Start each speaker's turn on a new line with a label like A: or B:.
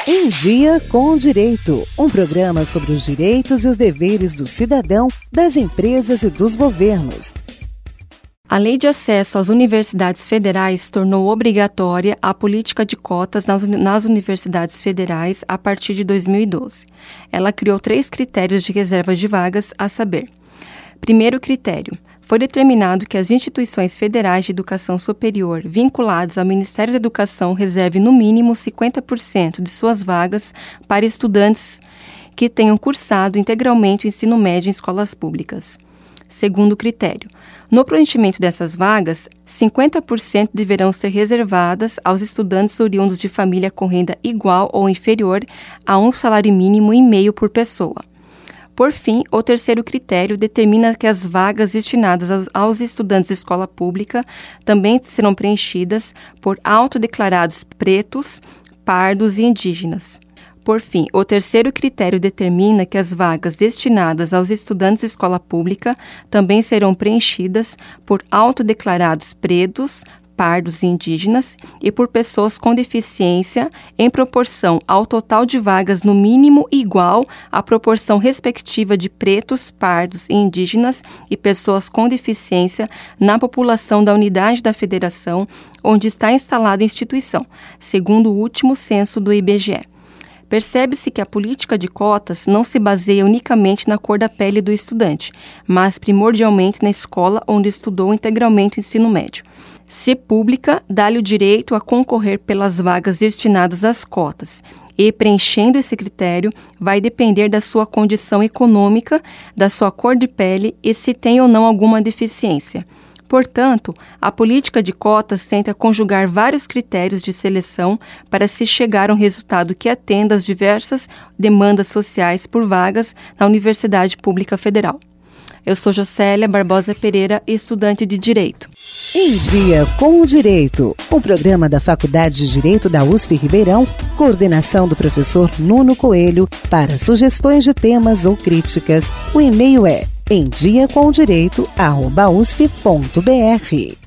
A: Em Dia com o Direito, um programa sobre os direitos e os deveres do cidadão, das empresas e dos governos.
B: A Lei de Acesso às Universidades Federais tornou obrigatória a política de cotas nas universidades federais a partir de 2012. Ela criou 3 critérios de reserva de vagas, a saber: primeiro critério, foi determinado que as instituições federais de educação superior vinculadas ao Ministério da Educação reservem no mínimo 50% de suas vagas para estudantes que tenham cursado integralmente o ensino médio em escolas públicas. Segundo critério, no preenchimento dessas vagas, 50% deverão ser reservadas aos estudantes oriundos de família com renda igual ou inferior a um salário mínimo e meio por pessoa. Por fim, o terceiro critério determina que as vagas destinadas aos estudantes de escola pública também serão preenchidas por autodeclarados pretos, pardos e indígenas. Por fim, o terceiro critério determina que as vagas destinadas aos estudantes de escola pública também serão preenchidas por autodeclarados pretos, pardos e indígenas e por pessoas com deficiência em proporção ao total de vagas no mínimo igual à proporção respectiva de pretos, pardos e indígenas e pessoas com deficiência na população da unidade da federação onde está instalada a instituição, segundo o último censo do IBGE. Percebe-se que a política de cotas não se baseia unicamente na cor da pele do estudante, mas primordialmente na escola onde estudou integralmente o ensino médio. Se pública, dá-lhe o direito a concorrer pelas vagas destinadas às cotas e, preenchendo esse critério, vai depender da sua condição econômica, da sua cor de pele e se tem ou não alguma deficiência. Portanto, a política de cotas tenta conjugar vários critérios de seleção para se chegar a um resultado que atenda às diversas demandas sociais por vagas na Universidade Pública Federal. Eu sou Jocélia Barbosa Pereira, estudante de Direito.
A: Em Dia com o Direito, um programa da Faculdade de Direito da USP Ribeirão, coordenação do professor Nuno Coelho. Para sugestões de temas ou críticas, o e-mail é emdiacomdireito@usp.br.